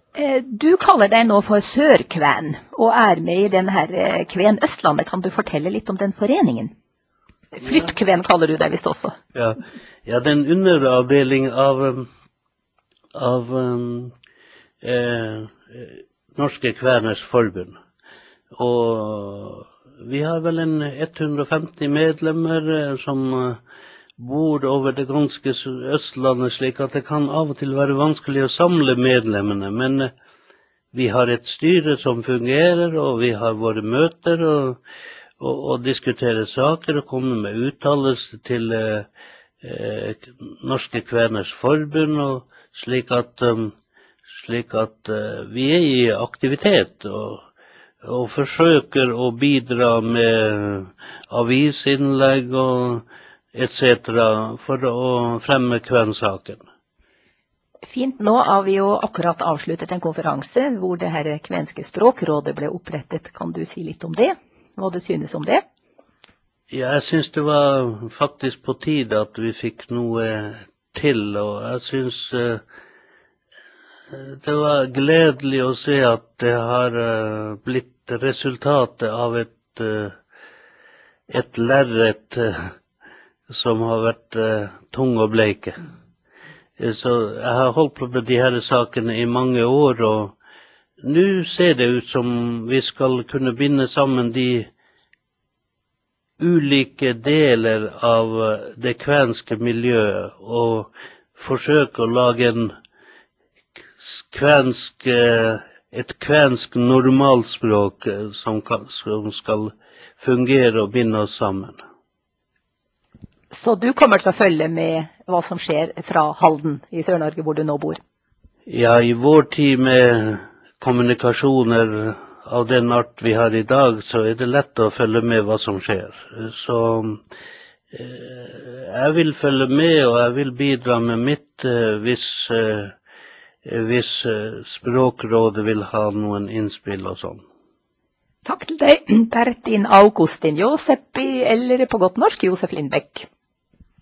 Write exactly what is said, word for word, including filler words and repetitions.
Eh, Du kaller deg nå for Sørkven, og er med i den her eh, Kven Østlandet. Kan du fortelle litt om den foreningen? Flyttkven kaller du deg visst også. Ja, ja, det er en underavdeling av, um, av um, eh, eh, Norske Kveners Forbund. Og vi har vel en hundre og femti medlemmer eh, som eh, bor over det ganske s- Østlandet, slik at det kan av og til være vanskelig å samle medlemmene. Men eh, vi har et styre som fungerer, og vi har våre møter og, og, og diskuterer saker og kommer med uttalelse til eh, eh, Norske Kveners Forbund, og slik at, um, slik at eh, vi er i aktivitet og, og forsøker å bidra med avisinnlegg og et cetera for å fremme kvensaken. Fint, nå har vi jo akkurat avsluttet en konferanse hvor det her kvenske språkrådet ble opprettet. Kan du si litt om det? Hva du synes om det? Ja, jeg synes det var faktisk på tide at vi fikk noe til, og jeg synes eh, det var gledelig å se at det har eh, blitt resultatet av et, eh, et lerret eh, som har vært eh, tung å bleike. Eh, Så jeg har holdt på med de her sakene i mange år, og nå ser det ut som vi skal kunne binde sammen de ulike deler av eh, det kvenske miljøet og forsøke å lage en kvensk, eh, et kvensk normalspråk eh, som, kan, som skal fungere og binde oss sammen. Så du kommer til å følge med hva som skjer fra Halden i Sør-Norge, hvor du nå bor? Ja, i vår tid med kommunikasjoner av den art vi har i dag, så er det lett å følge med hva som skjer. Så eh, jeg vil følge med, og jeg vil bidra med mitt eh, hvis, eh, hvis eh, Språkrådet vil ha noen innspill og sånn. Takk til deg, Pertin Augustin Josepi, eller på godt norsk Josef Lindbekk.